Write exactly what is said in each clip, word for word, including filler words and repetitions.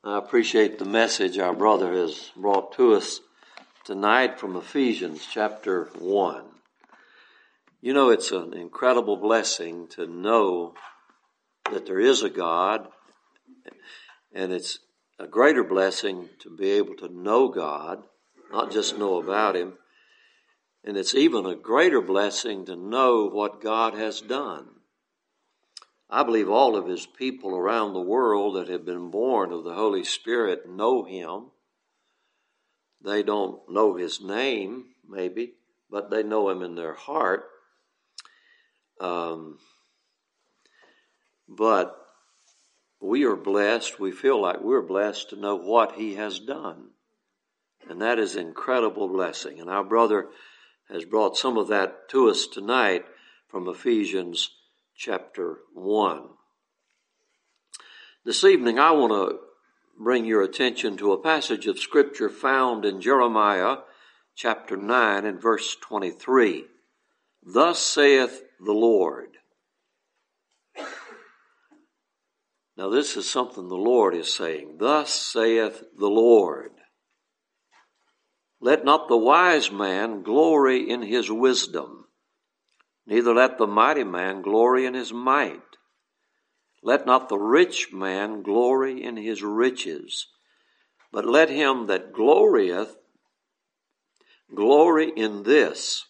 I appreciate the message our brother has brought to us tonight from Ephesians chapter one. You know, it's an incredible blessing to know that there is a God, and it's a greater blessing to be able to know God, not just know about Him. And it's even a greater blessing to know what God has done. I believe all of His people around the world that have been born of the Holy Spirit know Him. They don't know His name, maybe, but they know Him in their heart. Um, but we are blessed, we feel like we're blessed to know what He has done. And that is an incredible blessing. And our brother has brought some of that to us tonight from Ephesians chapter one. This evening I want to bring your attention to a passage of Scripture found in Jeremiah chapter nine and verse twenty-three. Thus saith the Lord. Now this is something the Lord is saying. Thus saith the Lord. Let not the wise man glory in his wisdom, neither let the mighty man glory in his might. Let not the rich man glory in his riches, but let him that glorieth glory in this,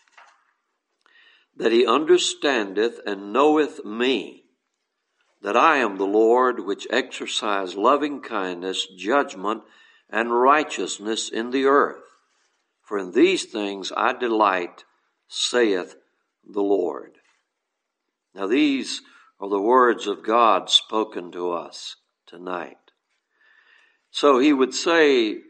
that he understandeth and knoweth me, that I am the Lord which exercise loving kindness, judgment, and righteousness in the earth. For in these things I delight, saith the Lord. Now these are the words of God spoken to us tonight. So he would say,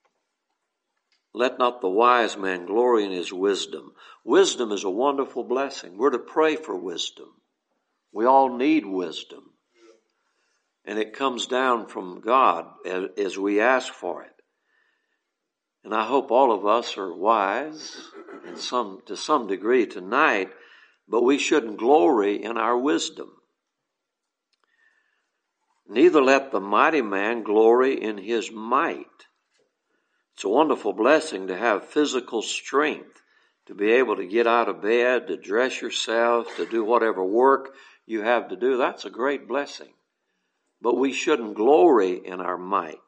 let not the wise man glory in his wisdom. Wisdom is a wonderful blessing. We're to pray for wisdom. We all need wisdom. And it comes down from God as, as we ask for it. And I hope all of us are wise in some, to some degree tonight, but we shouldn't glory in our wisdom. Neither let the mighty man glory in his might. It's a wonderful blessing to have physical strength, to be able to get out of bed, to dress yourself, to do whatever work you have to do. That's a great blessing. But we shouldn't glory in our might.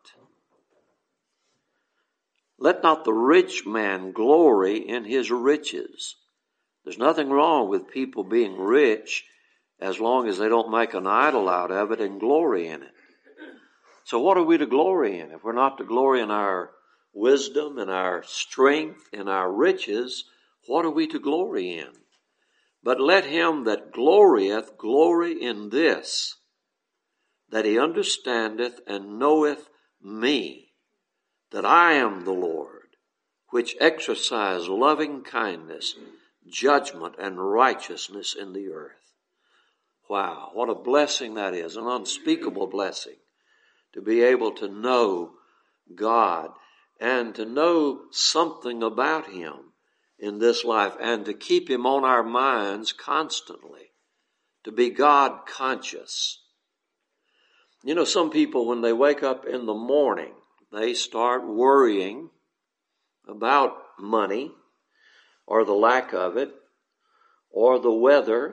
Let not the rich man glory in his riches. There's nothing wrong with people being rich as long as they don't make an idol out of it and glory in it. So what are we to glory in? If we're not to glory in our wisdom and our strength and our riches, what are we to glory in? But let him that glorieth glory in this, that he understandeth and knoweth me, that I am the Lord, which exercise loving kindness, judgment, and righteousness in the earth. Wow, what a blessing that is, an unspeakable blessing, to be able to know God and to know something about Him in this life and to keep Him on our minds constantly, to be God conscious. You know, some people, when they wake up in the morning, they start worrying about money or the lack of it or the weather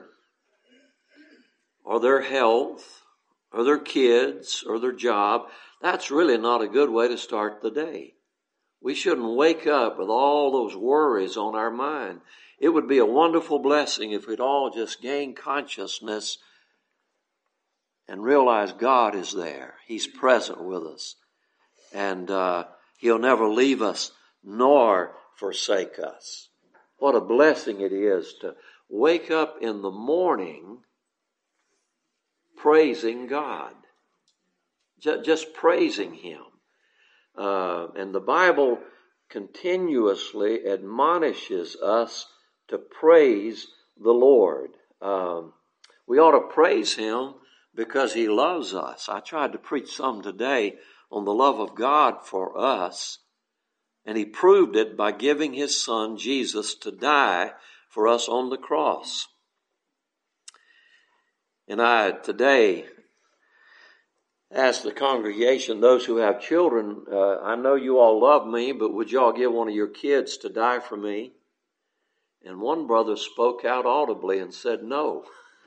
or their health or their kids or their job. That's really not a good way to start the day. We shouldn't wake up with all those worries on our mind. It would be a wonderful blessing if we'd all just gain consciousness and realize God is there. He's present with us. And uh, He'll never leave us nor forsake us. What a blessing it is to wake up in the morning praising God. Just, just praising Him. Uh, and the Bible continuously admonishes us to praise the Lord. Um, we ought to praise Him because He loves us. I tried to preach some today on the love of God for us, and He proved it by giving His Son Jesus to die for us on the cross. And I today asked the congregation, those who have children, uh, I know you all love me, but would y'all give one of your kids to die for me? And one brother spoke out audibly and said no.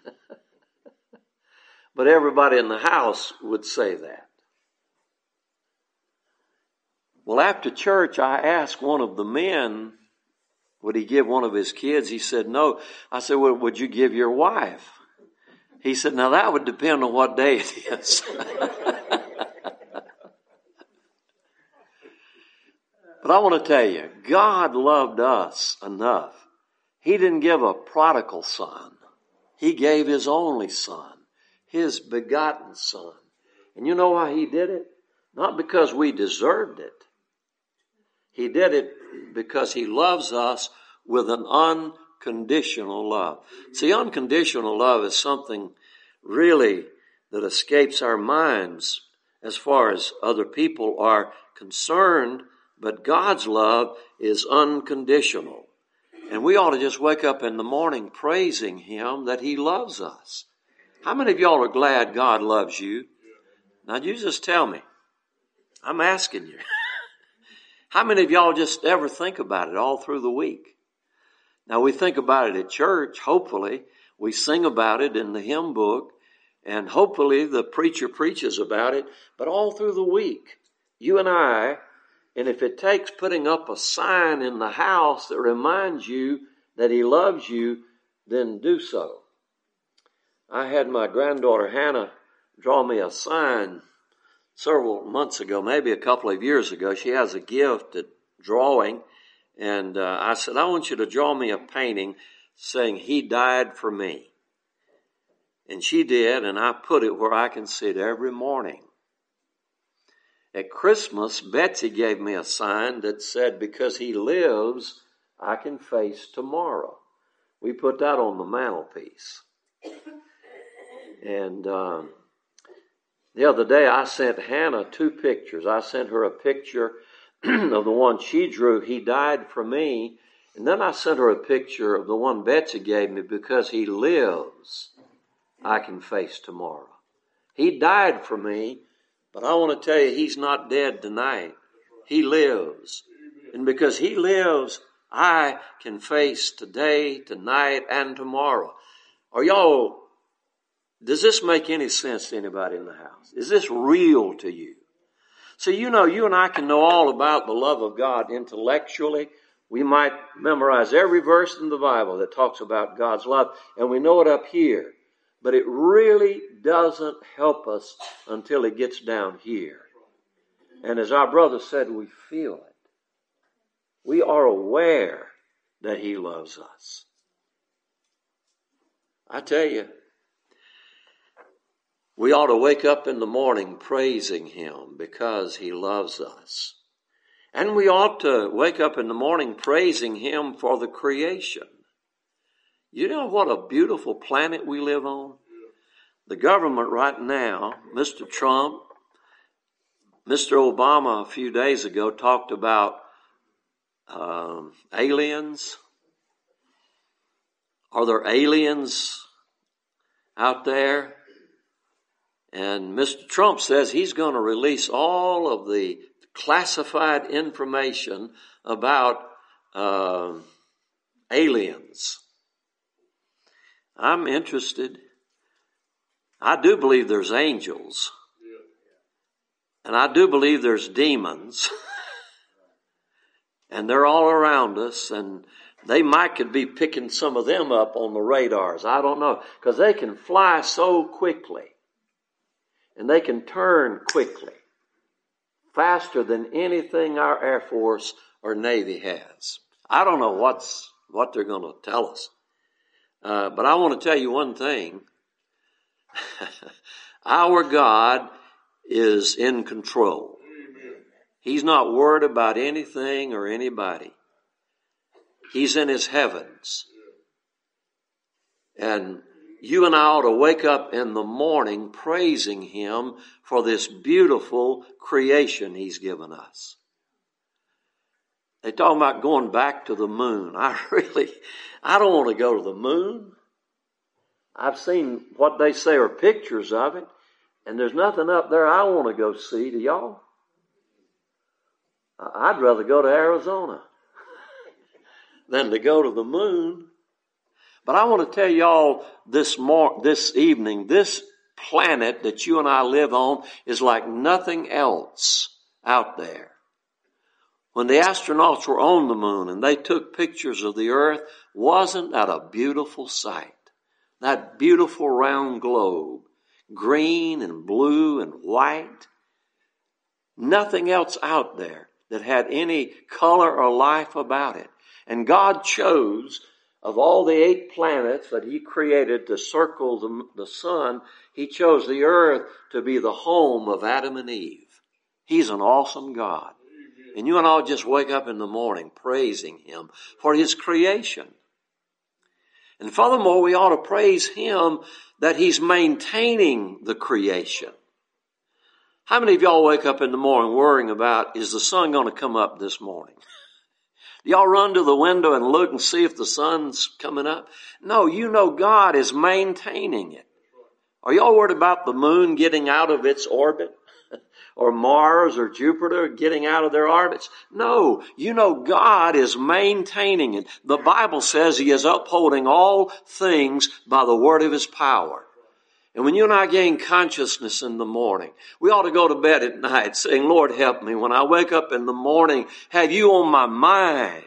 But everybody in the house would say that. Well, after church, I asked one of the men, would he give one of his kids? He said no. I said, well, would you give your wife? He said, now that would depend on what day it is. But I want to tell you, God loved us enough. He didn't give a prodigal son. He gave his only son, his begotten son. And you know why he did it? Not because we deserved it. He did it because he loves us with an unconditional love. See, unconditional love is something really that escapes our minds as far as other people are concerned, but God's love is unconditional. And we ought to just wake up in the morning praising him that he loves us. How many of y'all are glad God loves you? Now you just tell me. I'm asking you. How many of y'all just ever think about it all through the week? Now we think about it at church, hopefully. We sing about it in the hymn book, and hopefully the preacher preaches about it. But all through the week, you and I, and if it takes putting up a sign in the house that reminds you that he loves you, then do so. I had my granddaughter Hannah draw me a sign several months ago, maybe a couple of years ago. She has a gift at drawing, and uh, I said, I want you to draw me a painting saying he died for me. And she did, and I put it where I can see it every morning. At Christmas, Betsy gave me a sign that said, because he lives, I can face tomorrow. We put that on the mantelpiece. And um, the other day I sent Hannah two pictures. I sent her a picture of the one she drew, he died for me. And then I sent her a picture of the one Betsy gave me, because he lives, I can face tomorrow. He died for me, but I want to tell you, he's not dead tonight. He lives. And because he lives, I can face today, tonight, and tomorrow. Are y'all, does this make any sense to anybody in the house? Is this real to you? So you know, you and I can know all about the love of God intellectually. We might memorize every verse in the Bible that talks about God's love, and we know it up here. But it really doesn't help us until it gets down here. And as our brother said, we feel it. We are aware that he loves us. I tell you, we ought to wake up in the morning praising him because he loves us. And we ought to wake up in the morning praising him for the creation. You know what a beautiful planet we live on? The government right now, Mister Trump, Mister Obama a few days ago talked about um, aliens. Are there aliens out there? And Mister Trump says he's going to release all of the classified information about uh, aliens. I'm interested. I do believe there's angels. And I do believe there's demons. And they're all around us. And they might could be picking some of them up on the radars. I don't know. Because they can fly so quickly. And they can turn quickly. Faster than anything our Air Force or Navy has. I don't know what's what they're going to tell us. Uh, but I want to tell you one thing. Our God is in control. He's not worried about anything or anybody. He's in his heavens. And you and I ought to wake up in the morning praising him for this beautiful creation he's given us. They talk about going back to the moon. I really, I don't want to go to the moon. I've seen what they say are pictures of it. And there's nothing up there I want to go see, do y'all? I'd rather go to Arizona than to go to the moon. But I want to tell y'all this mor- this evening, this planet that you and I live on is like nothing else out there. When the astronauts were on the moon and they took pictures of the earth, wasn't that a beautiful sight? That beautiful round globe, green and blue and white. Nothing else out there that had any color or life about it. And God chose, of all the eight planets that He created to circle the, the sun, He chose the earth to be the home of Adam and Eve. He's an awesome God. And you and I just wake up in the morning praising Him for His creation. And furthermore, we ought to praise Him that He's maintaining the creation. How many of y'all wake up in the morning worrying about, is the sun going to come up this morning? Do y'all run to the window and look and see if the sun's coming up? No, you know God is maintaining it. Are y'all worried about the moon getting out of its orbit? Or Mars or Jupiter getting out of their orbits? No, you know God is maintaining it. The Bible says He is upholding all things by the word of His power. And when you and I gain consciousness in the morning, we ought to go to bed at night saying, Lord, help me. When I wake up in the morning, have You on my mind.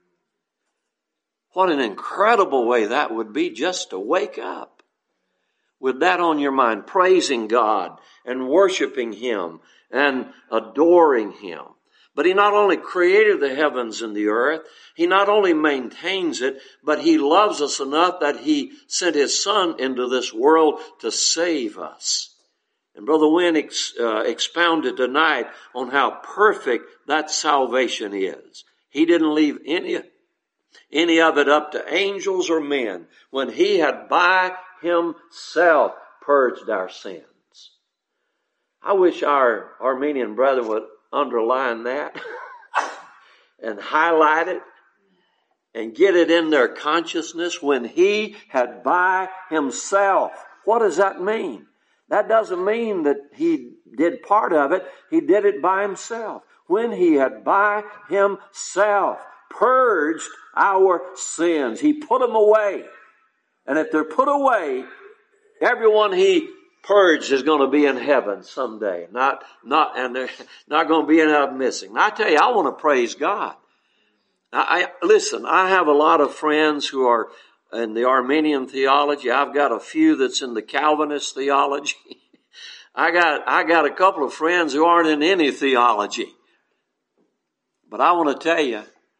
What an incredible way that would be, just to wake up with that on your mind, praising God and worshiping Him and adoring Him. But He not only created the heavens and the earth, He not only maintains it, but He loves us enough that He sent His Son into this world to save us. And Brother Wynn ex, uh, expounded tonight on how perfect that salvation is. He didn't leave any, any of it up to angels or men when He had by Himself purged our sins. I wish our Armenian brethren would underline that and highlight it and get it in their consciousness. When He had by Himself. What does that mean? That doesn't mean that He did part of it. He did it by Himself. When He had by Himself purged our sins. He put them away. And if they're put away, everyone He purged is going to be in heaven someday. Not, not, and they're not going to be enough missing. Now, I tell you, I want to praise God. I, I, listen, I have a lot of friends who are in the Armenian theology. I've got a few that's in the Calvinist theology. I got, I got a couple of friends who aren't in any theology. But I want to tell you,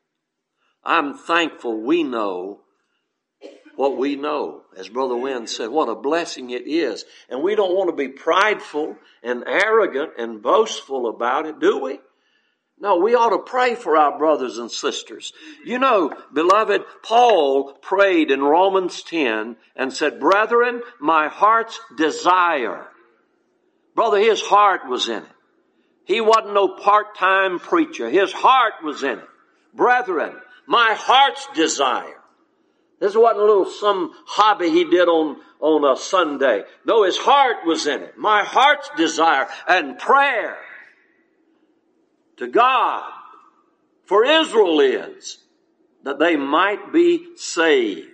I'm thankful we know what we know. As Brother Wynn said, what a blessing it is. And we don't want to be prideful and arrogant and boastful about it, do we? No, we ought to pray for our brothers and sisters. You know, beloved, Paul prayed in Romans ten and said, Brethren, my heart's desire. Brother, his heart was in it. He wasn't no part-time preacher. His heart was in it. Brethren, my heart's desire. This wasn't a little some hobby he did on, on a Sunday. No, his heart was in it. My heart's desire and prayer to God for Israel is that they might be saved.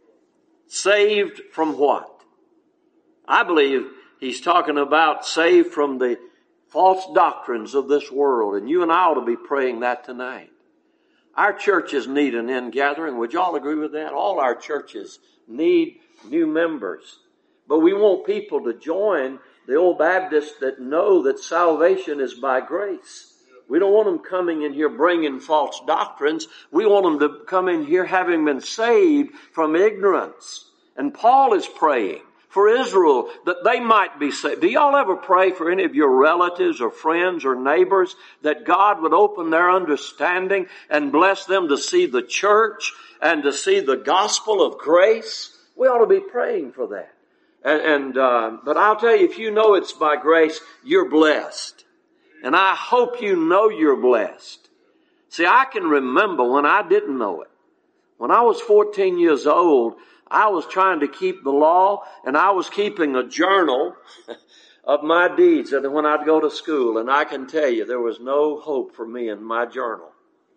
Saved from what? I believe he's talking about saved from the false doctrines of this world. And you and I ought to be praying that tonight. Our churches need an in-gathering. Would y'all agree with that? All our churches need new members. But we want people to join the old Baptists that know that salvation is by grace. We don't want them coming in here bringing false doctrines. We want them to come in here having been saved from ignorance. And Paul is praying for Israel that they might be saved. Do y'all ever pray for any of your relatives or friends or neighbors that God would open their understanding and bless them to see the church and to see the gospel of grace? We ought to be praying for that. And, and uh, but I'll tell you, if you know it's by grace, you're blessed. And I hope you know you're blessed. See, I can remember when I didn't know it. When I was fourteen years old, I was trying to keep the law, and I was keeping a journal of my deeds and when I'd go to school, and I can tell you there was no hope for me in my journal.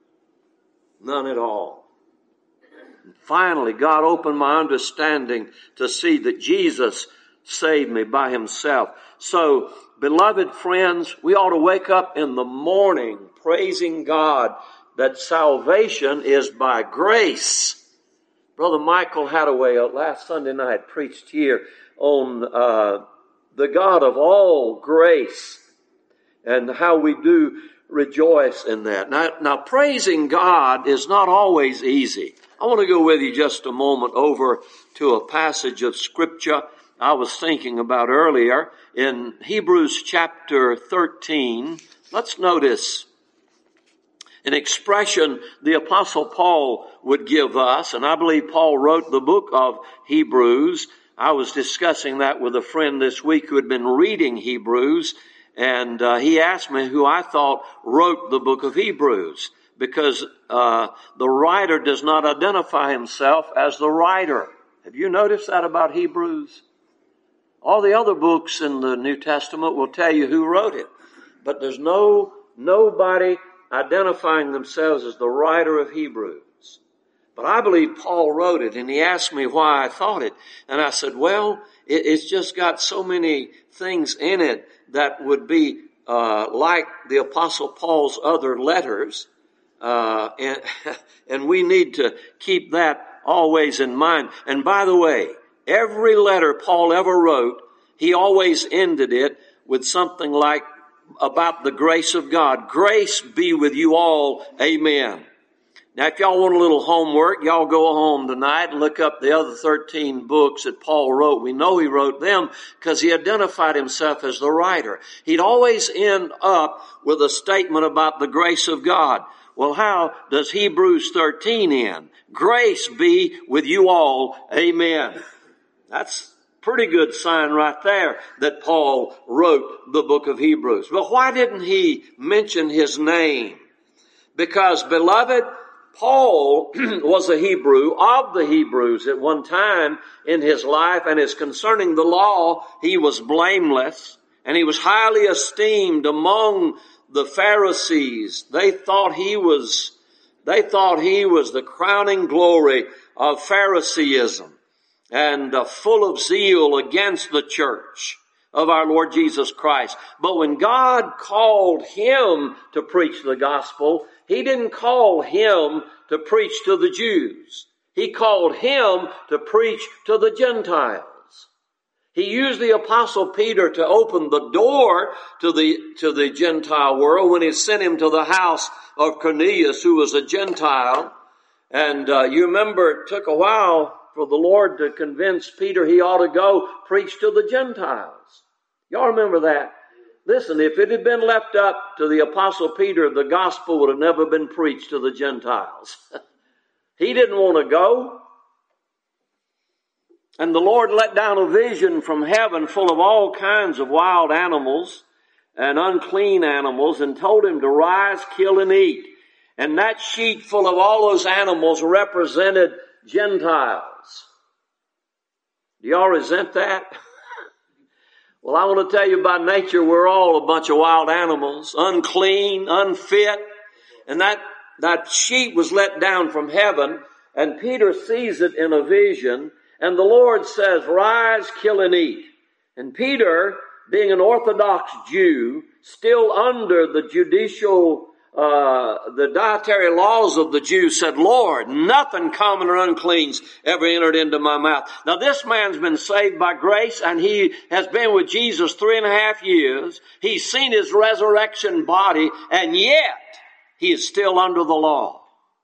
None at all. And finally, God opened my understanding to see that Jesus saved me by himself. So, beloved friends, we ought to wake up in the morning praising God that salvation is by grace. Brother Michael Hadaway last Sunday night preached here on uh, the God of all grace and how we do rejoice in that. Now, now, praising God is not always easy. I want to go with you just a moment over to a passage of Scripture I was thinking about earlier in Hebrews chapter thirteen. Let's notice an expression the Apostle Paul would give us, and I believe Paul wrote the book of Hebrews. I was discussing that with a friend this week who had been reading Hebrews, and uh, he asked me who I thought wrote the book of Hebrews, because uh, the writer does not identify himself as the writer. Have you noticed that about Hebrews? All the other books in the New Testament will tell you who wrote it, but there's no nobody identifying themselves as the writer of Hebrews. But I believe Paul wrote it, and he asked me why I thought it. And I said, well, it, it's just got so many things in it that would be uh, like the Apostle Paul's other letters. Uh, and, and we need to keep that always in mind. And by the way, every letter Paul ever wrote, he always ended it with something like, about the grace of God. Grace be with you all. Amen. Now, if y'all want a little homework, y'all go home tonight and look up the other thirteen books that Paul wrote. We know he wrote them because he identified himself as the writer. He'd always end up with a statement about the grace of God. Well, how does Hebrews thirteen end? Grace be with you all. Amen. That's pretty good sign right there that Paul wrote the book of Hebrews. But why didn't he mention his name? Because, beloved, Paul was a Hebrew of the Hebrews at one time in his life, and as concerning the law, he was blameless, and he was highly esteemed among the Pharisees. They thought he was, they thought he was the crowning glory of Phariseeism, and uh, full of zeal against the church of our Lord Jesus Christ. But when God called him to preach the gospel, he didn't call him to preach to the Jews. He called him to preach to the Gentiles. He used the Apostle Peter to open the door to the, to the Gentile world when he sent him to the house of Cornelius, who was a Gentile. And uh, you remember it took a while for the Lord to convince Peter he ought to go preach to the Gentiles. Y'all remember that? Listen, if it had been left up to the Apostle Peter, the gospel would have never been preached to the Gentiles. He didn't want to go. And the Lord let down a vision from heaven full of all kinds of wild animals and unclean animals, and told him to rise, kill, and eat. And that sheet full of all those animals represented Gentiles. Do y'all resent that? Well, I want to tell you, by nature, we're all a bunch of wild animals, unclean, unfit. And that, that sheet was let down from heaven, and Peter sees it in a vision, and the Lord says, rise, kill, and eat. And Peter, being an Orthodox Jew, still under the judicial Uh, the dietary laws of the Jews, said, Lord, nothing common or unclean's ever entered into my mouth. Now, this man's been saved by grace, and he has been with Jesus three and a half years. He's seen his resurrection body, and yet he is still under the law.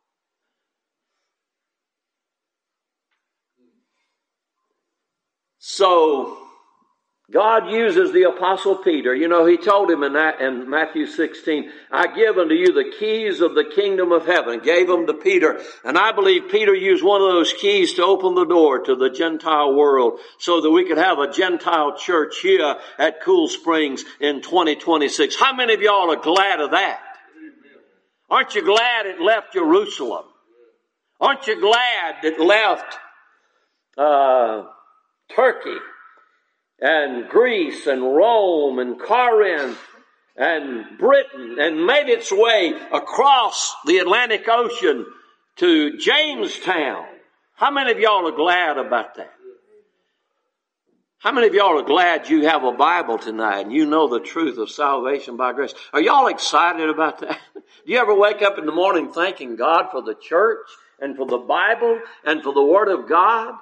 So God uses the Apostle Peter. You know, he told him in that, in Matthew sixteen, I give unto you the keys of the kingdom of heaven. Gave them to Peter. And I believe Peter used one of those keys to open the door to the Gentile world so that we could have a Gentile church here at Cool Springs in twenty twenty-six. How many of y'all are glad of that? Aren't you glad it left Jerusalem? Aren't you glad it left uh, Turkey and Greece and Rome and Corinth and Britain, and made its way across the Atlantic Ocean to Jamestown. How many of y'all are glad about that? How many of y'all are glad you have a Bible tonight and you know the truth of salvation by grace? Are y'all excited about that? Do you ever wake up in the morning thanking God for the church and for the Bible and for the Word of God?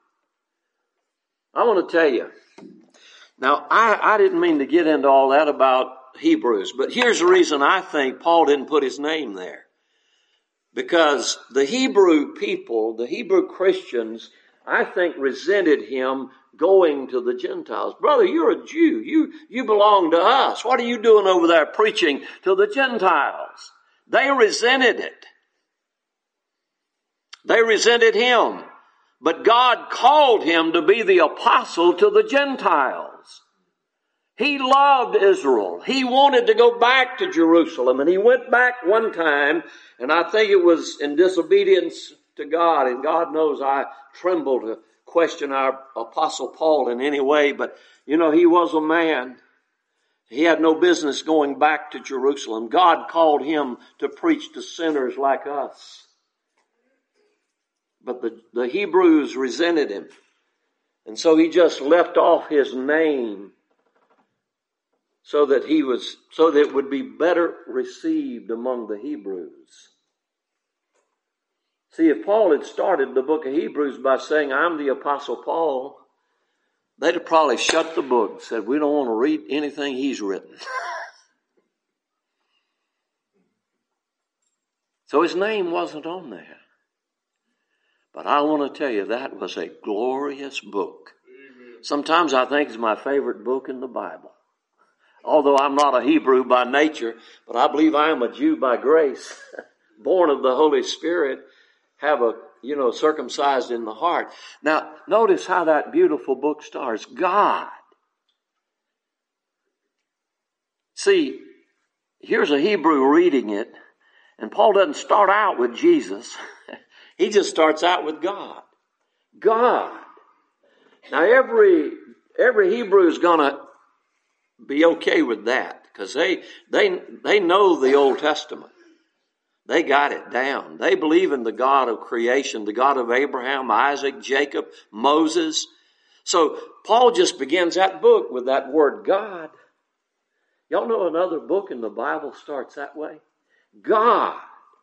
I want to tell you. Now, I, I didn't mean to get into all that about Hebrews, but here's the reason I think Paul didn't put his name there. Because the Hebrew people, the Hebrew Christians, I think resented him going to the Gentiles. Brother, you're a Jew. You, you belong to us. What are you doing over there preaching to the Gentiles? They resented it. They resented him. But God called him to be the apostle to the Gentiles. He loved Israel. He wanted to go back to Jerusalem, and he went back one time, and I think it was in disobedience to God, and God knows I tremble to question our Apostle Paul in any way, but you know, he was a man. He had no business going back to Jerusalem. God called him to preach to sinners like us. But the, the Hebrews resented him. And so he just left off his name so that he was, so that it would be better received among the Hebrews. See, if Paul had started the book of Hebrews by saying, I'm the Apostle Paul, they'd have probably shut the book and said, we don't want to read anything he's written. So his name wasn't on there. But I want to tell you, that was a glorious book. Sometimes I think it's my favorite book in the Bible. Although I'm not a Hebrew by nature, but I believe I am a Jew by grace, born of the Holy Spirit, have a, you know, circumcised in the heart. Now, notice how that beautiful book starts. God. See, here's a Hebrew reading it, and Paul doesn't start out with Jesus. He just starts out with God. God. Now, every every Hebrew is going to be okay with that because they they they know the Old Testament. They got it down. They believe in the God of creation, the God of Abraham, Isaac, Jacob, Moses. So Paul just begins that book with that word God. Y'all know another book in the Bible starts that way? God,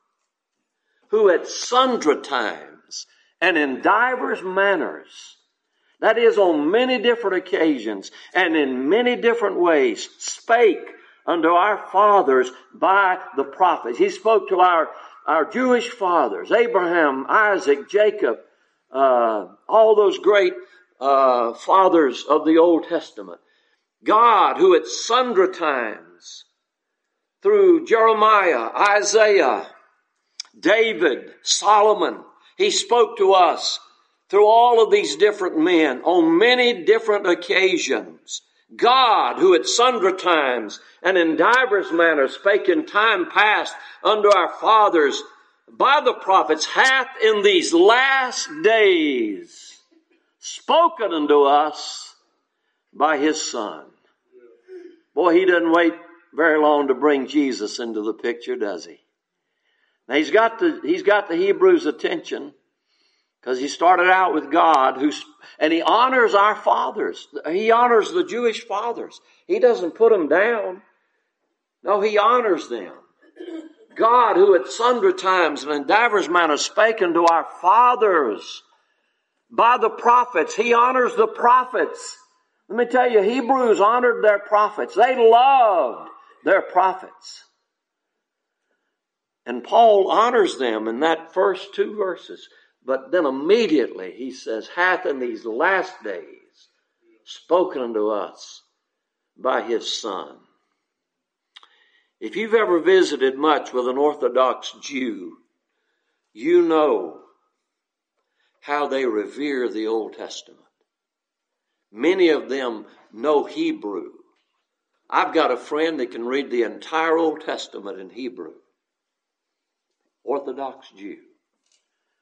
who at sundry times and in divers manners, that is, on many different occasions and in many different ways, spake unto our fathers by the prophets. He spoke to our, our Jewish fathers, Abraham, Isaac, Jacob, uh, all those great uh, fathers of the Old Testament. God, who at sundry times, through Jeremiah, Isaiah, David, Solomon, he spoke to us through all of these different men on many different occasions. God, who at sundry times and in divers manners spake in time past unto our fathers by the prophets, hath in these last days spoken unto us by his Son. Boy, he doesn't wait very long to bring Jesus into the picture, does he? Now he's got the, he's got the Hebrews' attention, because he started out with God, who's, and he honors our fathers. He honors the Jewish fathers. He doesn't put them down. No, he honors them. God, who at sundry times and in divers manners spake unto our fathers by the prophets. He honors the prophets. Let me tell you, Hebrews honored their prophets. They loved their prophets. And Paul honors them in that first two verses. But then immediately he says, hath in these last days spoken unto us by his Son. If you've ever visited much with an Orthodox Jew, you know how they revere the Old Testament. Many of them know Hebrew. I've got a friend that can read the entire Old Testament in Hebrew. Orthodox Jew.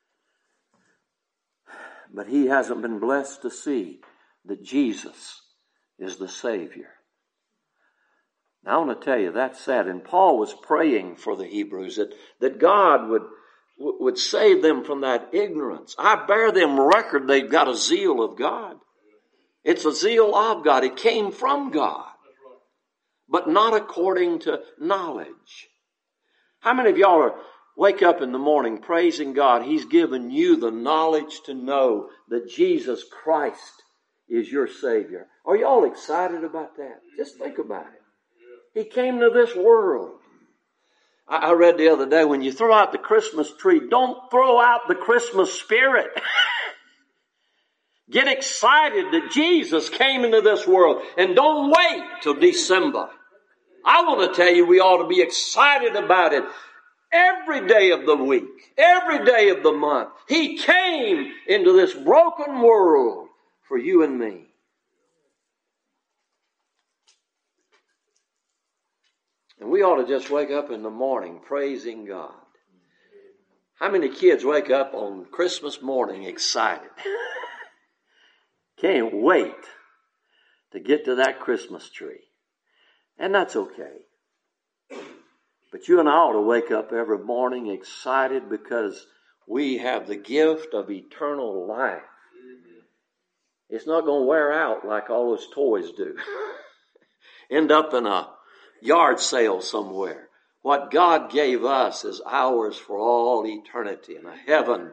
But he hasn't been blessed to see that Jesus is the Savior. Now I want to tell you, that's sad. And Paul was praying for the Hebrews that, that God would, would save them from that ignorance. I bear them record they've got a zeal of God. It's a zeal of God. It came from God, but not according to knowledge. How many of y'all are wake up in the morning praising God? He's given you the knowledge to know that Jesus Christ is your Savior. Are y'all excited about that? Just think about it. He came to this world. I read the other day, when you throw out the Christmas tree, don't throw out the Christmas spirit. Get excited that Jesus came into this world, and don't wait till December. I want to tell you, we ought to be excited about it every day of the week, every day of the month. He came into this broken world for you and me. And we ought to just wake up in the morning praising God. How many kids wake up on Christmas morning excited? Can't wait to get to that Christmas tree. And that's okay. But you and I ought to wake up every morning excited because we have the gift of eternal life. It's not going to wear out like all those toys do. End up in a yard sale somewhere. What God gave us is ours for all eternity in a heaven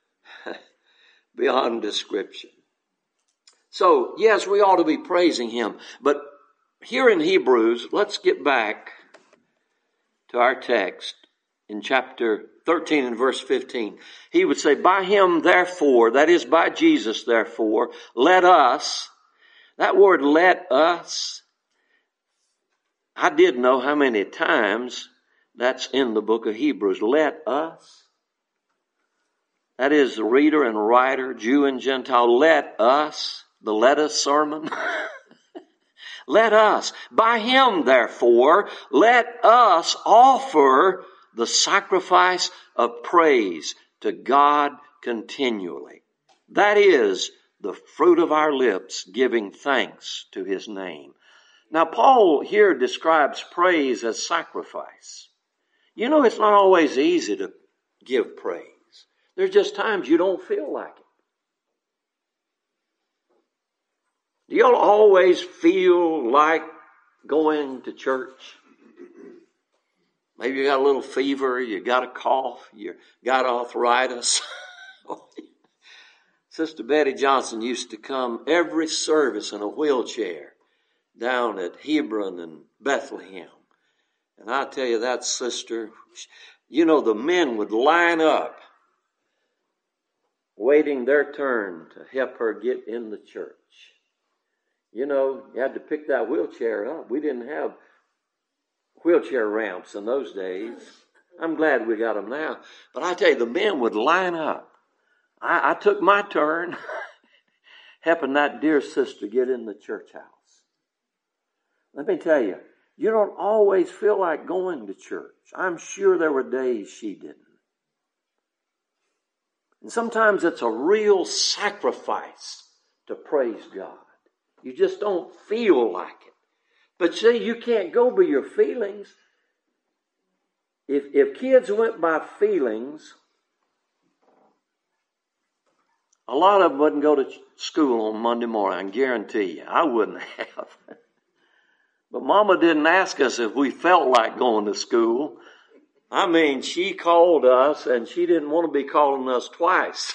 beyond description. So, yes, we ought to be praising Him. But here in Hebrews, let's get back to our text in chapter thirteen and verse fifteen. He would say, by Him, therefore, that is by Jesus, therefore, let us, that word let us, I did know how many times that's in the book of Hebrews. Let us. That is the reader and writer, Jew and Gentile. Let us. The let us sermon. Let us. By Him, therefore, let us offer the sacrifice of praise to God continually. That is the fruit of our lips, giving thanks to His name. Now, Paul here describes praise as sacrifice. You know, it's not always easy to give praise. There's just times you don't feel like it. Do y'all always feel like going to church? Maybe you got a little fever, you got a cough, you got arthritis. Sister Betty Johnson used to come every service in a wheelchair down at Hebron and Bethlehem. And I tell you, that sister, you know, the men would line up waiting their turn to help her get in the church. You know, you had to pick that wheelchair up. We didn't have wheelchair ramps in those days. I'm glad we got them now. But I tell you, the men would line up. I, I took my turn helping that dear sister get in the church house. Let me tell you, you don't always feel like going to church. I'm sure there were days she didn't. And sometimes it's a real sacrifice to praise God. You just don't feel like it. But see, you can't go by your feelings. If, if kids went by feelings, a lot of them wouldn't go to school on Monday morning, I can guarantee you. I wouldn't have. But Mama didn't ask us if we felt like going to school. I mean, she called us, and she didn't want to be calling us twice.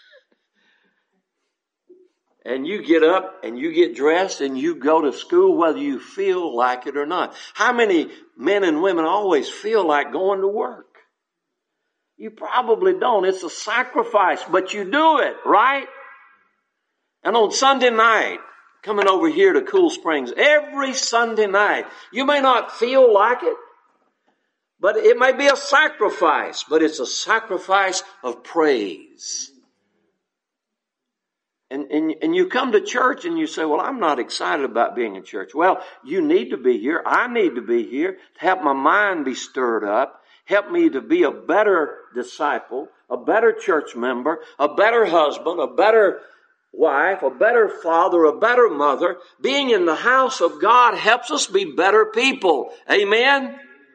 And you get up, and you get dressed, and you go to school whether you feel like it or not. How many men and women always feel like going to work? You probably don't. It's a sacrifice, but you do it, right? And on Sunday night, coming over here to Cool Springs, every Sunday night, you may not feel like it, but it may be a sacrifice, but it's a sacrifice of praise. And, and, and you come to church and you say, well, I'm not excited about being in church. Well, you need to be here. I need to be here to help my mind be stirred up, help me to be a better disciple, a better church member, a better husband, a better wife, a better father, a better mother. Being in the house of God helps us be better people. Amen?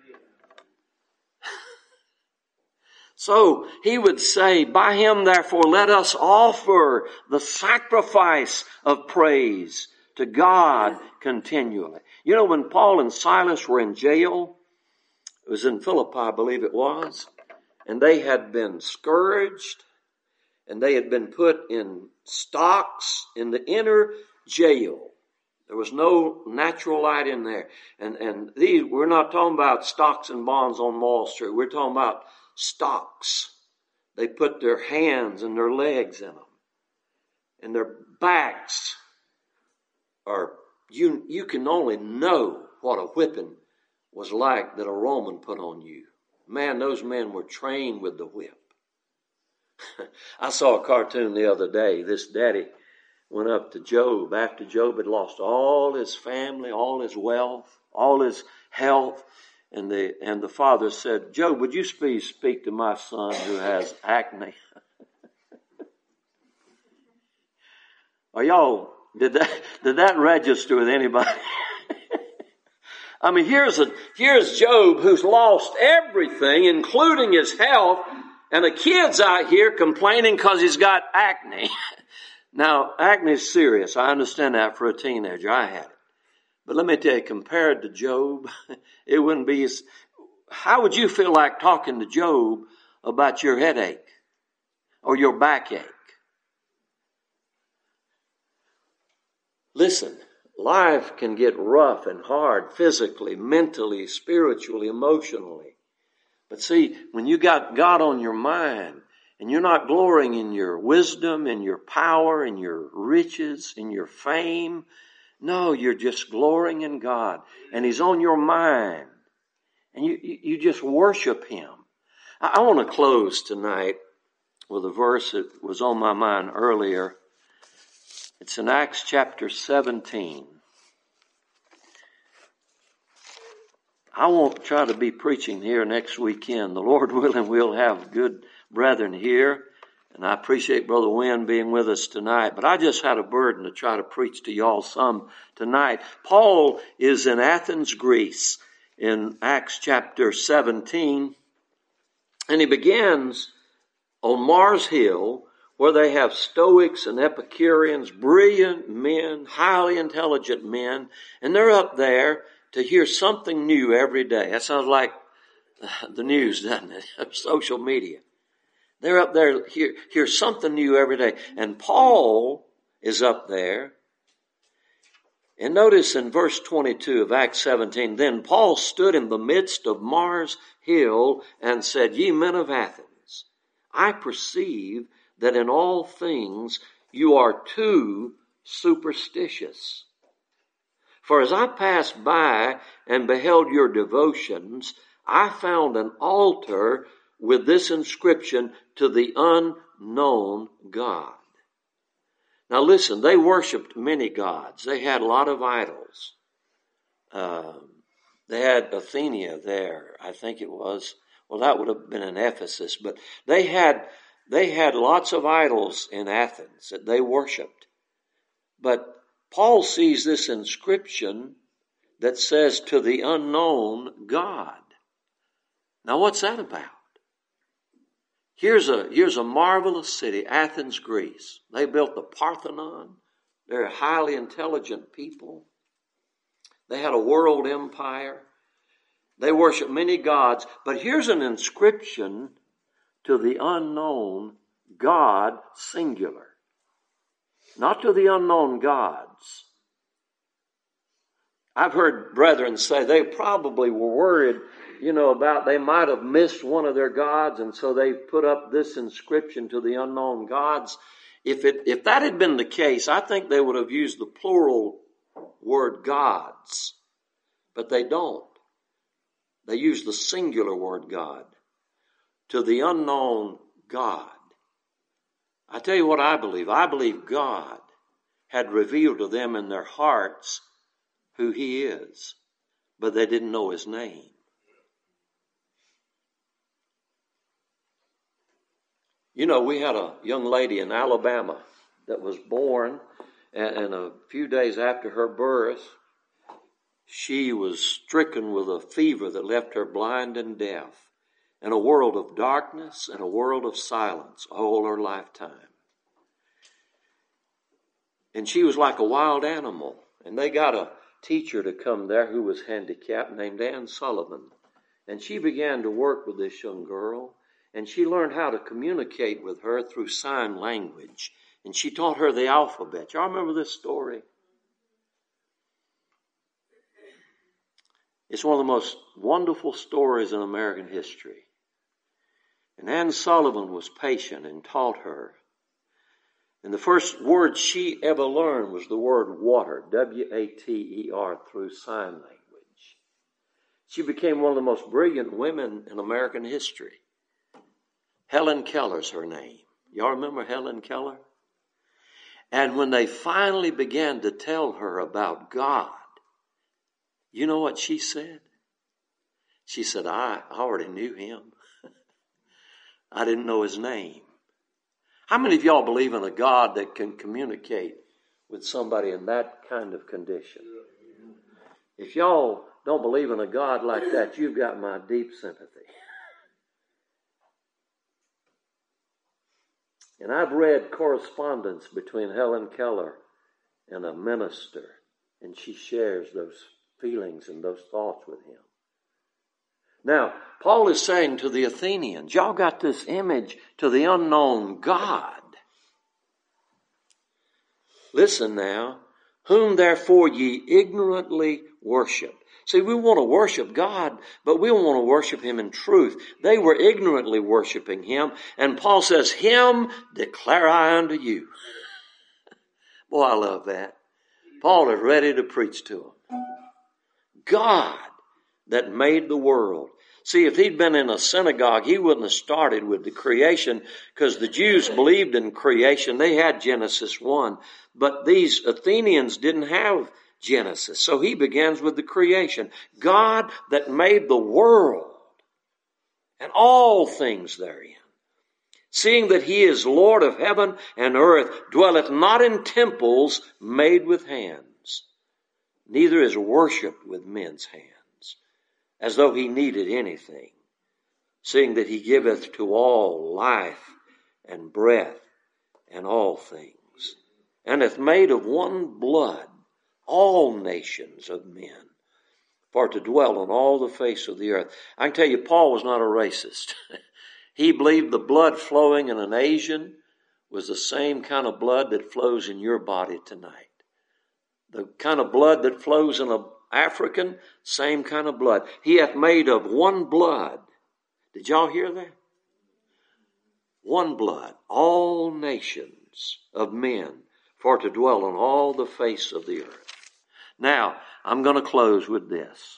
So he would say, by him therefore let us offer the sacrifice of praise to God continually. You know, when Paul and Silas were in jail, it was in Philippi, I believe it was, and they had been scourged, and they had been put in stocks in the inner jail. There was no natural light in there. And, and these, we're not talking about stocks and bonds on Wall Street. We're talking about stocks. They put their hands and their legs in them. And their backs are, you, you can only know what a whipping was like that a Roman put on you. Man, those men were trained with the whip. I saw a cartoon the other day. This daddy went up to Job after Job had lost all his family, all his wealth, all his health. And the, and the father said, Job, would you please speak to my son who has acne? Are y'all, did that, did that register with anybody? I mean, here's a, here's Job who's lost everything, including his health, and the kid's out here complaining because he's got acne. Now, acne is serious. I understand that for a teenager. I had it. But let me tell you, compared to Job, it wouldn't be as... How would you feel like talking to Job about your headache or your backache? Listen, life can get rough and hard physically, mentally, spiritually, emotionally. But see, when you got God on your mind and you're not glorying in your wisdom, in your power, in your riches, in your fame, no, you're just glorying in God and He's on your mind and you, you just worship Him. I, I want to close tonight with a verse that was on my mind earlier. It's in Acts chapter seventeen. I won't try to be preaching here next weekend. The Lord willing, we'll have good brethren here. And I appreciate Brother Wynn being with us tonight. But I just had a burden to try to preach to y'all some tonight. Paul is in Athens, Greece, in Acts chapter seventeen. And he begins on Mars Hill, where they have Stoics and Epicureans, brilliant men, highly intelligent men. And they're up there to hear something new every day. That sounds like the news, doesn't it? Social media. They're up there to hear, hear something new every day. And Paul is up there. And notice in verse twenty-two of Acts seventeen, then Paul stood in the midst of Mars Hill and said, Ye men of Athens, I perceive that in all things you are too superstitious. For as I passed by and beheld your devotions, I found an altar with this inscription, to the unknown God. Now listen, they worshipped many gods. They had a lot of idols. Um, they had Athena there, I think it was. Well, that would have been in Ephesus, but they had they had lots of idols in Athens that they worshipped. But Paul sees this inscription that says, to the unknown God. Now what's that about? Here's a, here's a marvelous city, Athens, Greece. They built the Parthenon. They're highly intelligent people. They had a world empire. They worship many gods. But here's an inscription, to the unknown God, singular. Not to the unknown gods. I've heard brethren say they probably were worried, you know, about they might have missed one of their gods, and so they put up this inscription, to the unknown gods. If it if that had been the case, I think they would have used the plural word gods. But they don't. They use the singular word God. To the unknown God. I tell you what I believe. I believe God had revealed to them in their hearts who He is, but they didn't know His name. You know, we had a young lady in Alabama that was born, and, and a few days after her birth, she was stricken with a fever that left her blind and deaf, in a world of darkness and a world of silence all her lifetime. And she was like a wild animal. And they got a teacher to come there who was handicapped named Ann Sullivan. And she began to work with this young girl. And she learned how to communicate with her through sign language. And she taught her the alphabet. Y'all remember this story? It's one of the most wonderful stories in American history. And Ann Sullivan was patient and taught her. And the first word she ever learned was the word water, W A T E R, through sign language. She became one of the most brilliant women in American history. Helen Keller's her name. Y'all remember Helen Keller? And when they finally began to tell her about God, you know what she said? She said, I already knew him. I didn't know his name. How many of y'all believe in a God that can communicate with somebody in that kind of condition? If y'all don't believe in a God like that, you've got my deep sympathy. And I've read correspondence between Helen Keller and a minister, and she shares those feelings and those thoughts with him. Now, Paul is saying to the Athenians, y'all got this image to the unknown God. Listen now, whom therefore ye ignorantly worship. See, we want to worship God, but we want to worship him in truth. They were ignorantly worshiping him, and Paul says, him declare I unto you. Boy, I love that. Paul is ready to preach to them. God that made the world. See, if he'd been in a synagogue, he wouldn't have started with the creation, because the Jews believed in creation. They had Genesis one. But these Athenians didn't have Genesis. So he begins with the creation. God that made the world and all things therein, seeing that he is Lord of heaven and earth, dwelleth not in temples made with hands, neither is worshipped with men's hands, as though he needed anything, seeing that he giveth to all life and breath and all things, and hath made of one blood all nations of men, for to dwell on all the face of the earth. I can tell you, Paul was not a racist. He believed the blood flowing in an Asian was the same kind of blood that flows in your body tonight. The kind of blood that flows in an African, same kind of blood. He hath made of one blood. Did y'all hear that? One blood, all nations of men, for to dwell on all the face of the earth. Now, I'm going to close with this.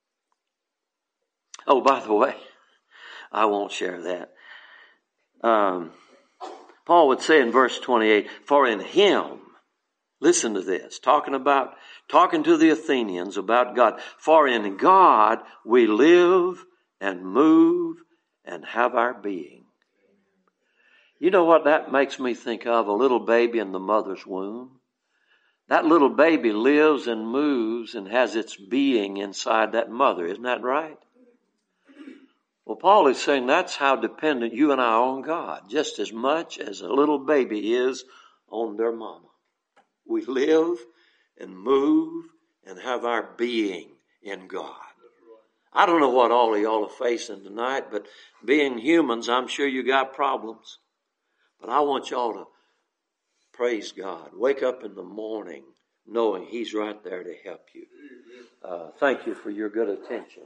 Oh, by the way, I won't share that. Um, Paul would say in verse twenty-eight, for in him, listen to this, talking about, talking to the Athenians about God. For in God we live and move and have our being. You know what that makes me think of? A little baby in the mother's womb. That little baby lives and moves and has its being inside that mother. Isn't that right? Well, Paul is saying that's how dependent you and I are on God, just as much as a little baby is on their mama. We live and move and have our being in God. I don't know what all of y'all are facing tonight, but being humans, I'm sure you got problems. But I want y'all to praise God. Wake up in the morning knowing he's right there to help you. Uh, thank you for your good attention.